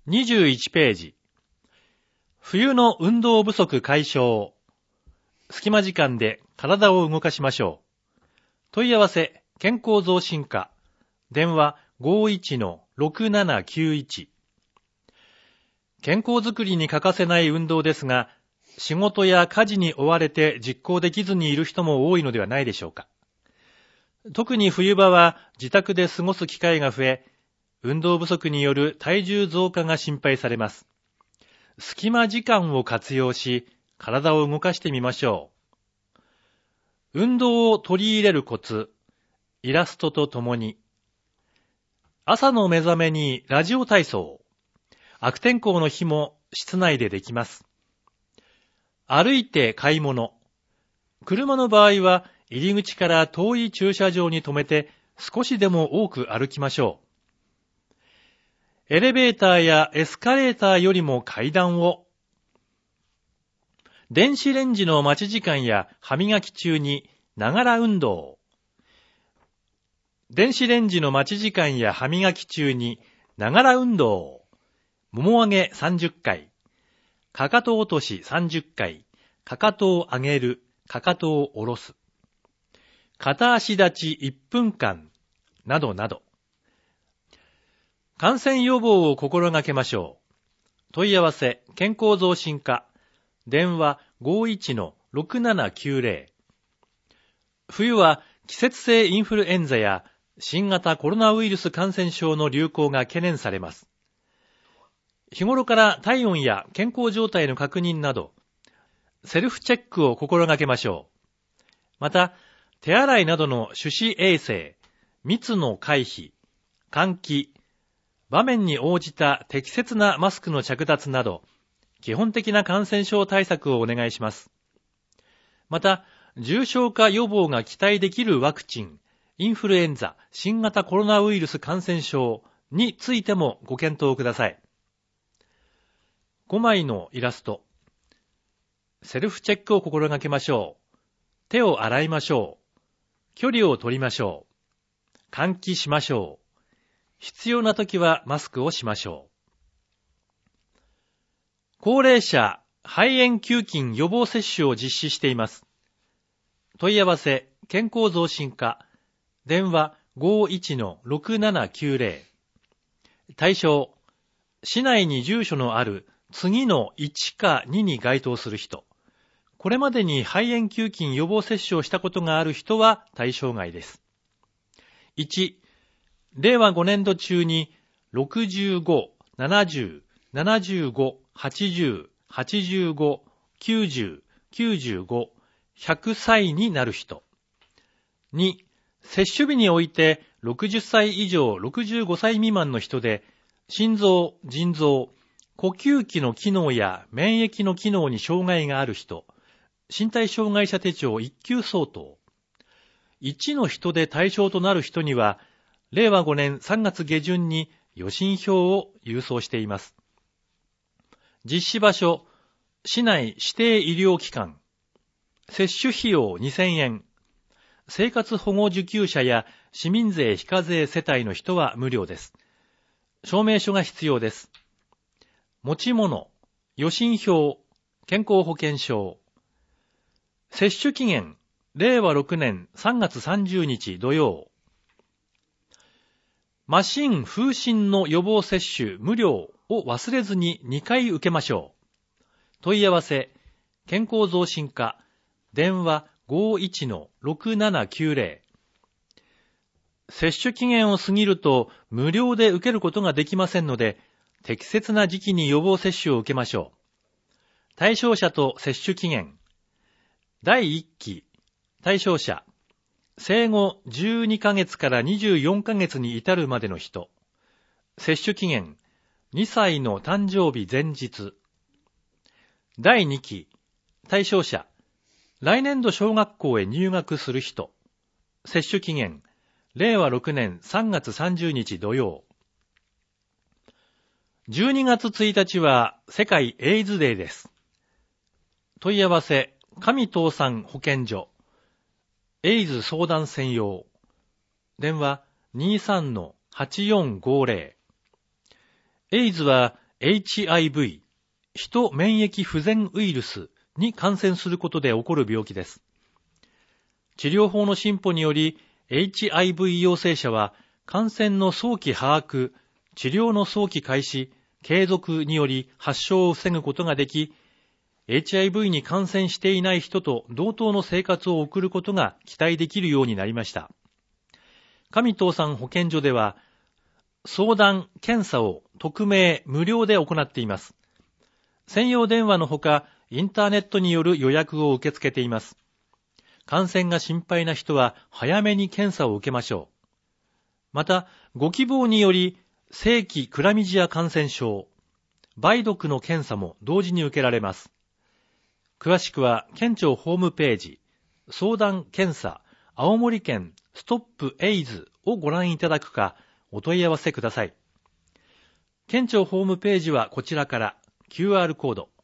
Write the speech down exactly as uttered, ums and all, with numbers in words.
にじゅういちページ。冬の運動不足解消。隙間時間で体を動かしましょう。問い合わせ、健康増進課。電話 ごーいちのろくななきゅういち。健康づくりに欠かせない運動ですが、仕事や家事に追われて実行できずにいる人も多いのではないでしょうか。特に冬場は自宅で過ごす機会が増え、運動不足による体重増加が心配されます。隙間時間を活用し、体を動かしてみましょう。運動を取り入れるコツ、イラストとともに。朝の目覚めにラジオ体操。悪天候の日も室内でできます。歩いて買い物。車の場合は入り口から遠い駐車場に停めて少しでも多く歩きましょう。エレベーターやエスカレーターよりも階段を。電子レンジの待ち時間や歯磨き中にながら運動。電子レンジの待ち時間や歯磨き中にながら運動。もも上げさんじゅっかい。かかと落としさんじゅっかい。かかとを上げる。かかとを下ろす。片足立ちいっぷんかん。などなど。感染予防を心がけましょう。問い合わせ、健康増進課。電話 ごーいちのろくななきゅうぜろ。冬は季節性インフルエンザや新型コロナウイルス感染症の流行が懸念されます。日頃から体温や健康状態の確認など、セルフチェックを心がけましょう。また、手洗いなどの手指衛生、密の回避、換気、場面に応じた適切なマスクの着脱など、基本的な感染症対策をお願いします。また、重症化予防が期待できるワクチン、インフルエンザ、新型コロナウイルス感染症についてもご検討ください。ごまいのイラスト。セルフチェックを心がけましょう。手を洗いましょう。距離を取りましょう。換気しましょう。必要なときはマスクをしましょう。高齢者肺炎球菌予防接種を実施しています。問い合わせ、健康増進課。電話 ごーいちのろくななきゅうぜろ。対象、市内に住所のある次のいちかにに該当する人。これまでに肺炎球菌予防接種をしたことがある人は対象外です。いち、れいわごねんど中にろくじゅうご、ななじゅう、ななじゅうご、はちじゅう、はちじゅうご、きゅうじゅう、きゅうじゅうご、ひゃくさいになる人。に、接種日においてろくじゅっさい以上ろくじゅうごさい未満の人で、心臓、腎臓、呼吸器の機能や免疫の機能に障害がある人。身体障害者手帳いっ級相当。いちの人で対象となる人には、れいわごねんさんがつげじゅんに予診票を郵送しています。実施場所、市内指定医療機関。接種費用にせんえん。生活保護受給者や市民税非課税世帯の人は無料です。証明書が必要です。持ち物、予診票、健康保険証。接種期限、れいわろくねんさんがつさんじゅうにち土曜。麻疹風疹の予防接種無料を忘れずににかい受けましょう。問い合わせ、健康増進課。電話 ごーいちのろくななきゅうぜろ。接種期限を過ぎると無料で受けることができませんので、適切な時期に予防接種を受けましょう。対象者と接種期限。だいいっき、対象者。生後じゅうにかげつからにじゅうよんかげつに至るまでの人。接種期限。にさいの誕生日前日。だいにき、対象者。来年度小学校へ入学する人。接種期限。れいわろくねんさんがつさんじゅうにち土曜。じゅうにがつついたちは世界エイズデーです。問い合わせ、上東産保健所。エイズ相談専用。電話 にじゅうさんのはちよんごぜろ。エイズはエイチアイブイ、ヒト免疫不全ウイルスに感染することで起こる病気です。治療法の進歩により、エイチアイブイ 陽性者は感染の早期把握、治療の早期開始、継続により発症を防ぐことができ、エイチアイブイ に感染していない人と同等の生活を送ることが期待できるようになりました。上東産保健所では、相談・検査を匿名・無料で行っています。専用電話のほか、インターネットによる予約を受け付けています。感染が心配な人は早めに検査を受けましょう。また、ご希望により、正規クラミジア感染症、梅毒の検査も同時に受けられます。詳しくは、県庁ホームページ、相談・検査、青森県ストップエイズをご覧いただくか、お問い合わせください。県庁ホームページはこちらから キューアール コード、